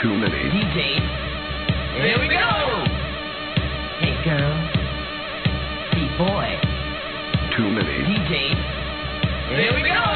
Too many. DJ, here we go. Hey girl, hey boy. Too many. DJ, here we go.